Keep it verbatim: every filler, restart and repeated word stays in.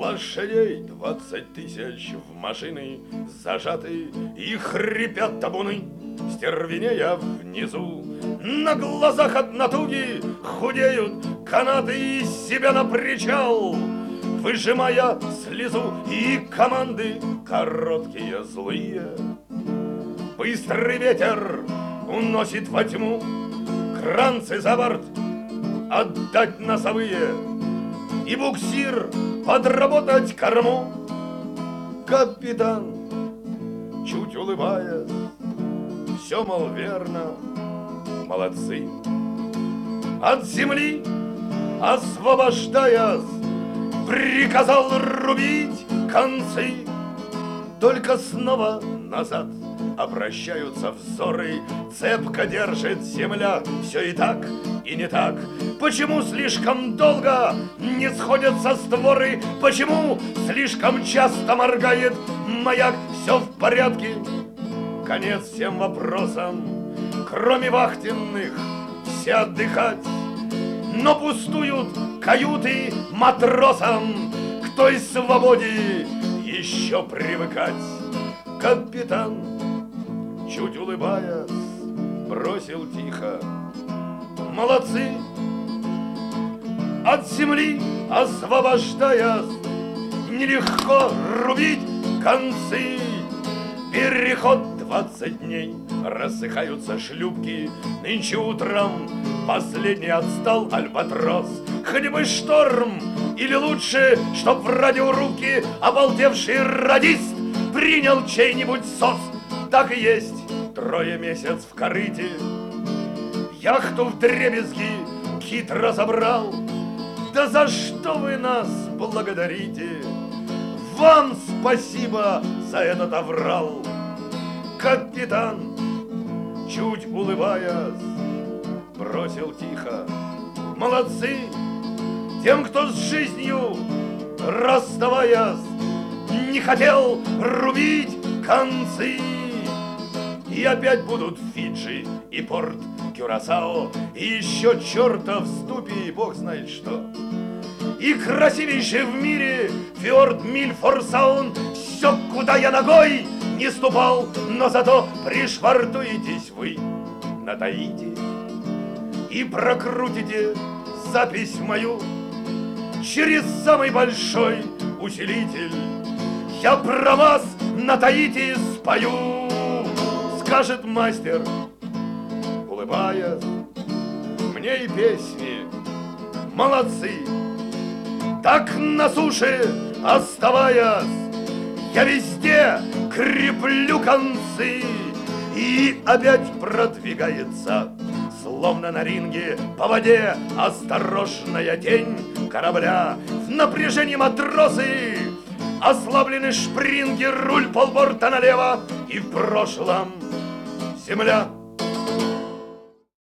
Лошадей двадцать тысяч в машины зажаты, и хрипят табуны, стервенея внизу. На глазах от натуги худеют канаты, из себя на причал, выжимая слезу, и команды короткие злые. Быстрый ветер уносит во тьму кранцы за борт, отдать носовые, и буксир подработать корму. Капитан, чуть улыбаясь, все, мол, верно, молодцы. От земли освобождаясь, приказал рубить концы. Только снова назад обращаются взоры, цепко держит земля все и так, и не так. Почему слишком долго не сходятся створы? Почему слишком часто моргает маяк? Все в порядке, конец всем вопросам, кроме вахтенных, все отдыхать. Но пустуют каюты матросам, к той свободе еще привыкать. Капитан, чуть улыбаясь, бросил тихо: молодцы. От земли освобождаясь, нелегко рубить концы. Переход двадцать дней, рассыхаются шлюпки. Нынче утром последний отстал альбатрос. Хоть бы шторм, или лучше, чтоб в радиорубке обалдевший радист принял чей-нибудь сос. Так и есть, трое месяц в корыте, яхту вдребезги кит разобрал. Да за что вы нас благодарите? Вам спасибо за этот аврал. Капитан, чуть улыбаясь, бросил тихо: молодцы. Тем, кто с жизнью, расставаясь, не хотел рубить концы. И опять будут Фиджи и порт Кюрасао, и еще чертов ступи, и бог знает что. И красивейший в мире фьорд Мильфорсаун. Все, куда я ногой не ступал, но зато пришвартуетесь вы на Таити и прокрутите запись мою через самый большой усилитель. Я про вас на Таити спою, скажет мастер, улыбаясь. Мне и песни молодцы. Так на суше оставаясь, я везде креплю концы. И опять продвигается, словно на ринге по воде, осторожная тень корабля. В напряжении матросы, ослаблены шпринги, руль полборта налево. И в прошлом земля